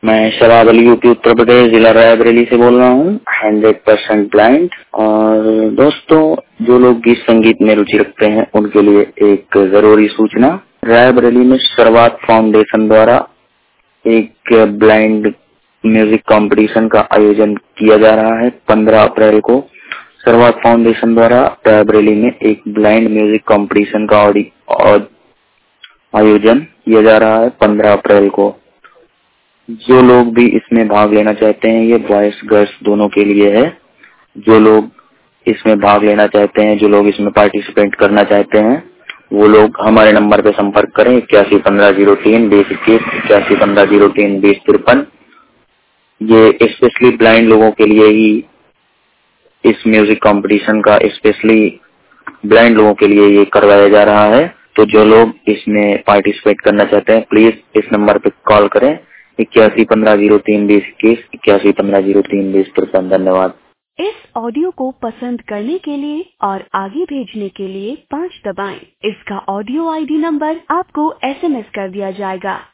मैं शराब अली यूपी उत्तर प्रदेश जिला रायबरेली से बोल रहा हूँ 100% ब्लाइंड। और दोस्तों, जो लोग गीत संगीत में रुचि रखते हैं उनके लिए एक जरूरी सूचना। रायबरेली में शुरुआत फाउंडेशन द्वारा एक ब्लाइंड म्यूजिक कंपटीशन का आयोजन किया जा रहा है 15 अप्रैल को। शुरुआत फाउंडेशन द्वारा रायबरेली में एक ब्लाइंड म्यूजिक कंपटीशन का आयोजन किया जा रहा है 15 अप्रैल को। जो लोग भी इसमें भाग लेना चाहते हैं, ये बॉयज गर्ल्स दोनों के लिए है। जो लोग इसमें भाग लेना चाहते हैं, जो लोग इसमें पार्टिसिपेट करना चाहते हैं, वो लोग हमारे नंबर पे संपर्क करें 8115032021 8115032053। ये स्पेशली ब्लाइंड लोगों के लिए ही इस म्यूजिक कंपटीशन का स्पेशली ब्लाइंड लोगों के लिए ये करवाया जा रहा है। तो जो लोग इसमें पार्टिसिपेट करना चाहते हैं, प्लीज इस नंबर पे कॉल करें 8115032021 8115032053। धन्यवाद। इस ऑडियो को पसंद करने के लिए और आगे भेजने के लिए 5 दबाएं। इसका ऑडियो आईडी नंबर आपको SMS कर दिया जाएगा।